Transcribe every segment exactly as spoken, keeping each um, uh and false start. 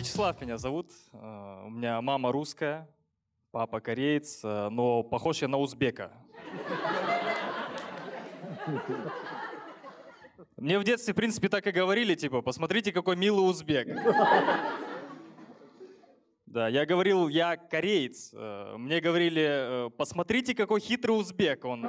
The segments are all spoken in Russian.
Вячеслав меня зовут. Э, У меня мама русская, папа кореец, э, но похож я на узбека. Мне в детстве, в принципе, так и говорили, типа, посмотрите, какой милый узбек. Да, я говорил, я кореец. Э, Мне говорили, э, посмотрите, какой хитрый узбек. Он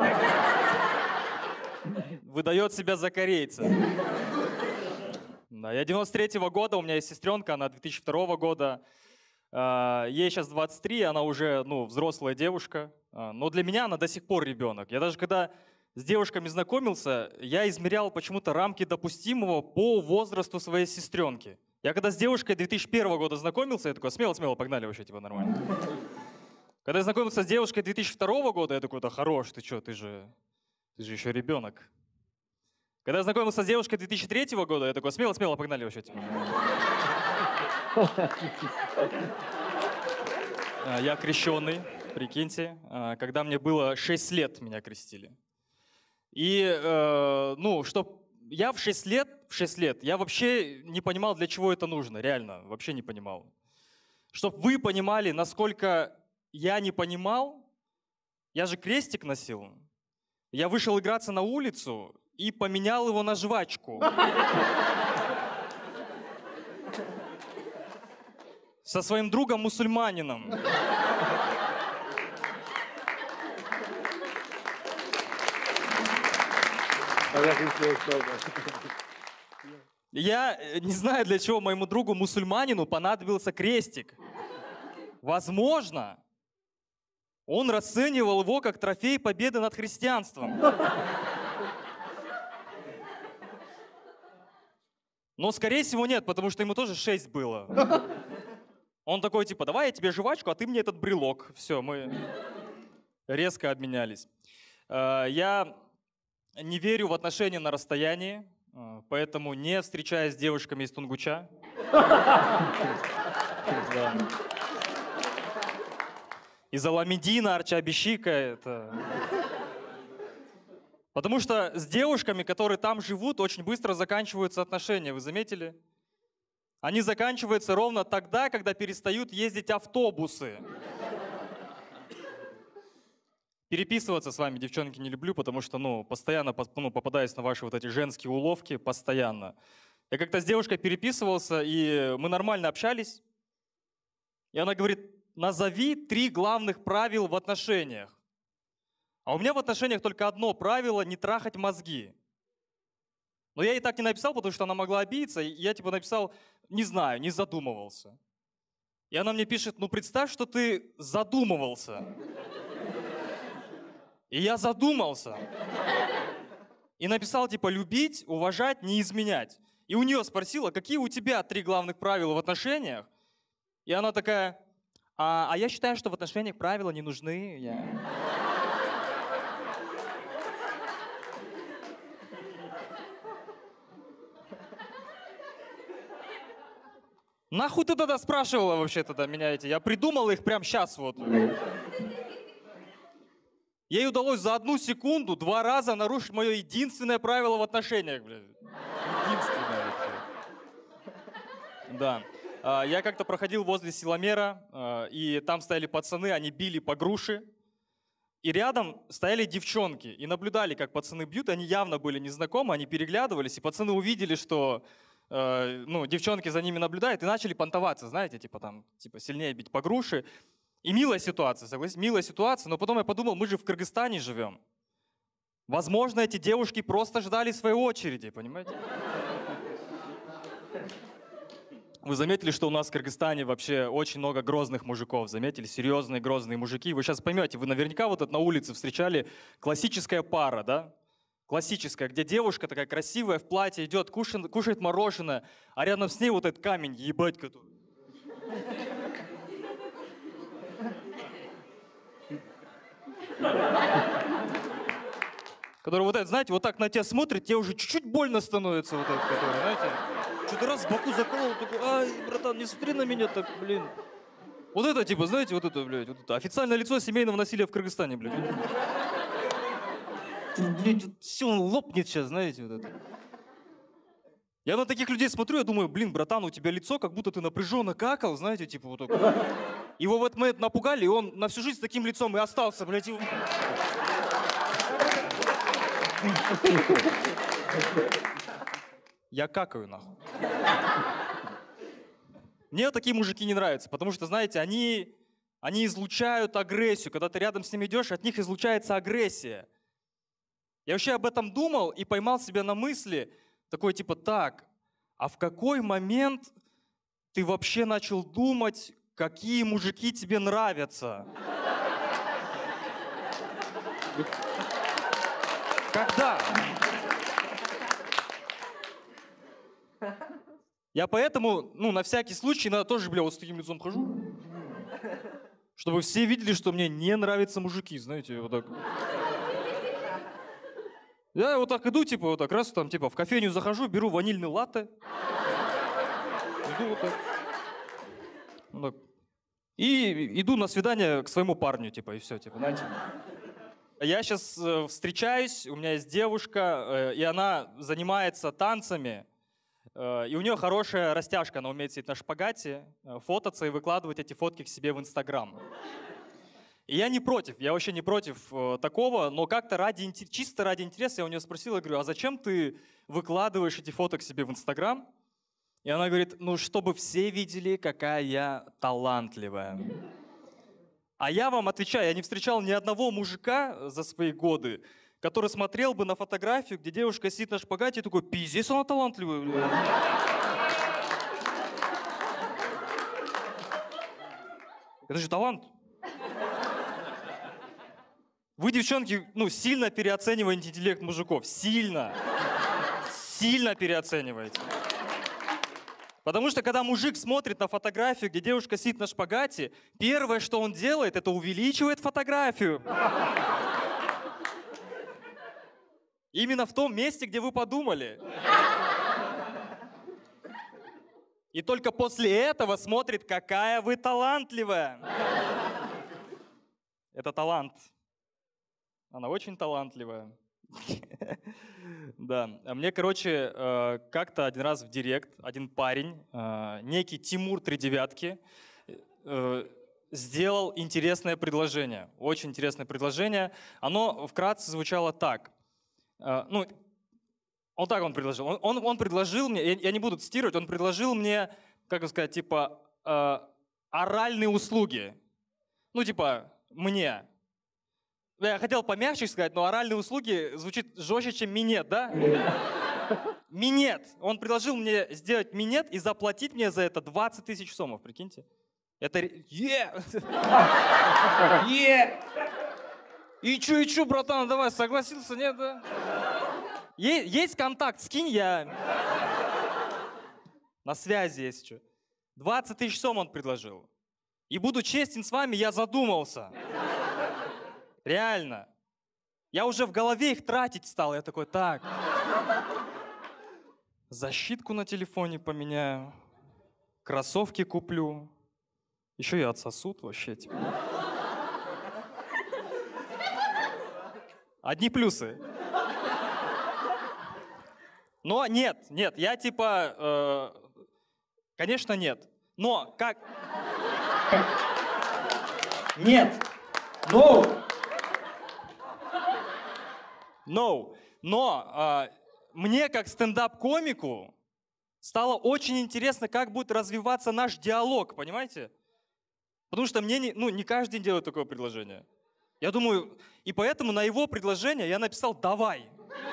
выдает себя за корейца. Да, я девяносто третьего года, у меня есть сестренка, она две тысячи второго года. Э, Ей сейчас двадцать три, она уже, ну, взрослая девушка. Э, Но для меня она до сих пор ребенок. Я даже когда с девушками знакомился, я измерял почему-то рамки допустимого по возрасту своей сестренки. Я когда с девушкой две тысячи первого года знакомился, я такой, смело-смело, погнали вообще, типа, нормально. Когда я знакомился с девушкой две тысячи второго года, я такой, да хорош, ты что, ты же, ты же еще ребенок. Когда я знакомился с девушкой две тысячи третьего года, я такой, смело-смело, погнали вообще, типа. А, Я крещеный, прикиньте. А, Когда мне было шесть лет, меня крестили. И, э, ну, что я в шесть лет, в шесть лет, я вообще не понимал, для чего это нужно, реально, вообще не понимал. Чтоб вы понимали, насколько я не понимал, я же крестик носил. Я вышел играться на улицу и поменял его на жвачку. Со своим другом-мусульманином. Я э, не знаю, для чего моему другу-мусульманину понадобился крестик. Возможно, он расценивал его как трофей победы над христианством. Но, скорее всего, нет, потому что ему тоже шесть было. Он такой, типа, давай я тебе жвачку, а ты мне этот брелок. Все, мы резко обменялись. Э, Я не верю в отношения на расстоянии, э, поэтому не встречаюсь с девушками из Тунгуча. Да. Из Аламедина, Арчабищика. Это... Потому что с девушками, которые там живут, очень быстро заканчиваются отношения. Вы заметили? Они заканчиваются ровно тогда, когда перестают ездить автобусы. Переписываться с вами, девчонки, не люблю, потому что, ну, постоянно ну, попадаюсь на ваши вот эти женские уловки, постоянно. Я как-то с девушкой переписывался, и мы нормально общались. И она говорит, назови три главных правил в отношениях. А у меня в отношениях только одно правило – не трахать мозги. Но я ей так не написал, потому что она могла обидеться. И я типа написал, не знаю, не задумывался. И она мне пишет, ну представь, что ты задумывался. И я задумался. И написал типа любить, уважать, не изменять. И у нее спросила, какие у тебя три главных правила в отношениях? И она такая, а, а я считаю, что в отношениях правила не нужны. Я... Нахуй ты тогда спрашивала вообще тогда меня эти? Я придумал их прямо сейчас вот. Ей удалось за одну секунду два раза нарушить мое единственное правило в отношениях, блядь. Единственное вообще. Да. А, Я как-то проходил возле Силомера, а, и там стояли пацаны, они били по груши. И рядом стояли девчонки и наблюдали, как пацаны бьют. Они явно были незнакомы, они переглядывались, и пацаны увидели, что э, ну, девчонки за ними наблюдают, и начали понтоваться, знаете, типа там, типа сильнее бить по груши. И милая ситуация, согласитесь, милая ситуация, но потом я подумал, мы же в Кыргызстане живем. Возможно, эти девушки просто ждали своей очереди, понимаете? Вы заметили, что у нас в Кыргызстане вообще очень много грозных мужиков, заметили? Серьезные грозные мужики. Вы сейчас поймете, вы наверняка вот это на улице встречали классическая пара, да? Классическая, где девушка такая красивая в платье идет, кушает, кушает мороженое, а рядом с ней вот этот камень, ебать, который... Который вот этот, знаете, вот так на тебя смотрит, тебе уже чуть-чуть больно становится вот этот, который, знаете. Что-то раз в боку заколол, такой, ай, братан, не смотри на меня так, блин. Вот это, типа, знаете, вот это, блядь, вот это. Официальное лицо семейного насилия в Кыргызстане, блядь. Блядь, все, он лопнет сейчас, знаете, вот это. Я на таких людей смотрю, я думаю, блин, братан, у тебя лицо, как будто ты напряженно какал, знаете, типа вот так. Его в этот момент напугали, и он на всю жизнь с таким лицом и остался, блядь. И... Я какаю, нахуй. Мне такие мужики не нравятся, потому что, знаете, они, они излучают агрессию. Когда ты рядом с ними идешь, от них излучается агрессия. Я вообще об этом думал и поймал себя на мысли, такой типа, так, а в какой момент ты вообще начал думать, какие мужики тебе нравятся? Когда? Я поэтому, ну, на всякий случай, иногда тоже, бля, вот с таким лицом хожу, чтобы все видели, что мне не нравятся мужики, знаете, вот так. Я вот так иду, типа, вот так раз там, типа, в кофейню захожу, беру ванильный латте. Иду вот так. Вот так. И иду на свидание к своему парню, типа, и все, типа, знаете. Я сейчас э, встречаюсь, у меня есть девушка, э, и она занимается танцами, э, и у нее хорошая растяжка, она умеет сидеть на шпагате, э, фототься и выкладывать эти фотки к себе в Инстаграм. И я не против, я вообще не против э, такого, но как-то ради, чисто ради интереса я у нее спросил, я говорю, а зачем ты выкладываешь эти фото к себе в Инстаграм? И она говорит, ну, чтобы все видели, какая я талантливая. А я вам отвечаю, я не встречал ни одного мужика за свои годы, который смотрел бы на фотографию, где девушка сидит на шпагате и такой, пиздец, она талантливая. Это же талант. Вы, девчонки, ну, сильно переоцениваете интеллект мужиков. Сильно. Сильно переоцениваете. Потому что, когда мужик смотрит на фотографию, где девушка сидит на шпагате, первое, что он делает, это увеличивает фотографию. Именно в том месте, где вы подумали. И только после этого смотрит, какая вы талантливая. Это талант. Она очень талантливая. Да. А мне, короче, как-то один раз в директ один парень, некий Тимур Тридевятки, сделал интересное предложение. Очень интересное предложение. Оно вкратце звучало так. Ну, вот так он предложил. Он, он, он предложил мне, я, я не буду цитировать, он предложил мне, как сказать, типа, оральные услуги. Ну, типа, мне. Я хотел помягче сказать, но оральные услуги звучит жестче, чем минет, да? Минет. Он предложил мне сделать минет и заплатить мне за это двадцать тысяч сомов, прикиньте. Это... Е! Е! И чё, и чё, братан, давай, согласился, нет, да? Есть контакт, скинь, я... На связи, если что. двадцать тысяч сом он предложил. И буду честен с вами, я задумался. Реально. Я уже в голове их тратить стал. Я такой, так. Защитку на телефоне поменяю. Кроссовки куплю. Еще и отсосут вообще. Типа. Одни плюсы. Но нет, нет, я типа... Э, конечно, нет. Но как... Нет. No. No. Но э, мне, как стендап-комику, стало очень интересно, как будет развиваться наш диалог, понимаете? Потому что мне не, ну, не каждый день делают такое предложение. Я думаю, и поэтому на его предложение я написал «давай».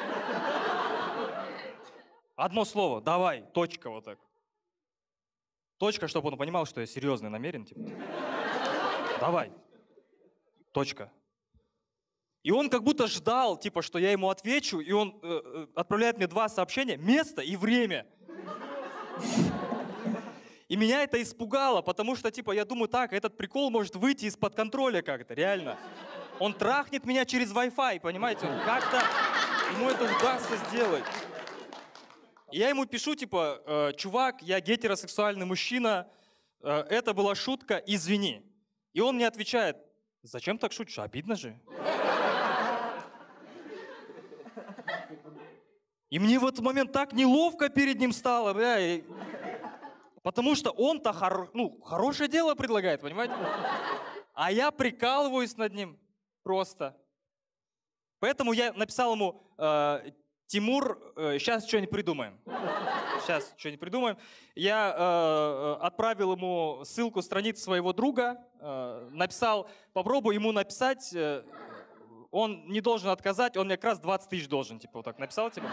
Одно слово «давай», точка, вот так. Точка, чтобы он понимал, что я серьезный намерен. Типа. Давай. Точка. И он как будто ждал, типа, что я ему отвечу, и он э, отправляет мне два сообщения, место и время. И меня это испугало, потому что, типа, я думаю, так, этот прикол может выйти из-под контроля как-то, реально. Он трахнет меня через Wi-Fi, понимаете? Он как-то ему это удастся сделать. И я ему пишу, типа, э, чувак, я гетеросексуальный мужчина, э, это была шутка, извини. И он мне отвечает, зачем так шутишь, обидно же. И мне в этот момент так неловко перед ним стало, бля. И... Потому что он-то хор... ну, хорошее дело предлагает, понимаете? А я прикалываюсь над ним просто. Поэтому я написал ему, э, Тимур, э, сейчас что-нибудь придумаем. Сейчас что-нибудь придумаем. Я э, отправил ему ссылку страницы своего друга, э, написал, попробуй ему написать, э, он не должен отказать, он мне как раз двадцать тысяч должен, типа вот так написал, типа.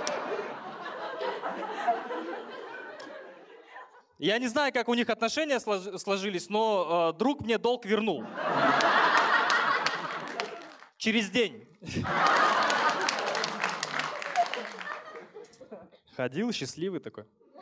Я не знаю, как у них отношения сложились, но э, друг мне долг вернул. Через день. Ходил счастливый такой.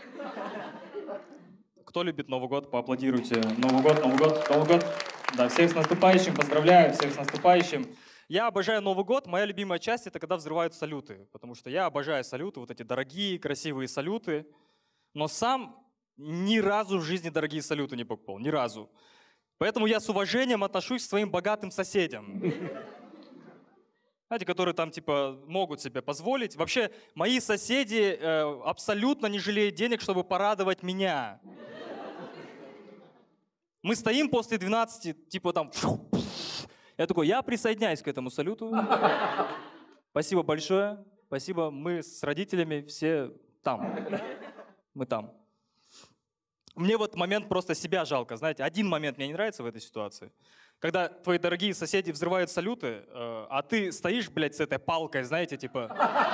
Кто любит Новый год, поаплодируйте. Новый год, Новый год, Новый год. Да, всех с наступающим, поздравляю, всех с наступающим. Я обожаю Новый год, моя любимая часть — это когда взрывают салюты. Потому что я обожаю салюты, вот эти дорогие, красивые салюты. Но сам ни разу в жизни дорогие салюты не покупал, ни разу. Поэтому я с уважением отношусь к своим богатым соседям. Знаете, которые там типа могут себе позволить. Вообще, мои соседи э, абсолютно не жалеют денег, чтобы порадовать меня. Мы стоим после двенадцати, типа там... Я такой, я присоединяюсь к этому салюту. Спасибо большое. Спасибо, мы с родителями все там. Мы там. Мне вот момент просто себя жалко, знаете. Один момент мне не нравится в этой ситуации. Когда твои дорогие соседи взрывают салюты, э, а ты стоишь, блядь, с этой палкой, знаете, типа...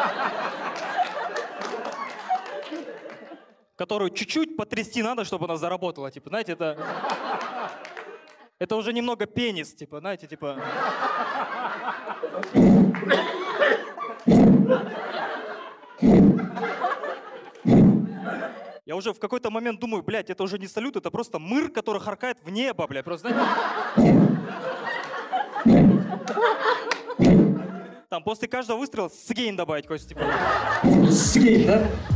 Которую чуть-чуть потрясти надо, чтобы она заработала, типа, знаете, это... Это уже немного пенис, типа, знаете, типа... Я уже в какой-то момент думаю, блядь, это уже не салют, это просто мыр, который харкает в небо, блядь, просто, знаете... Там после каждого выстрела сгейн добавить, какой-то, типа... Сгейн, да?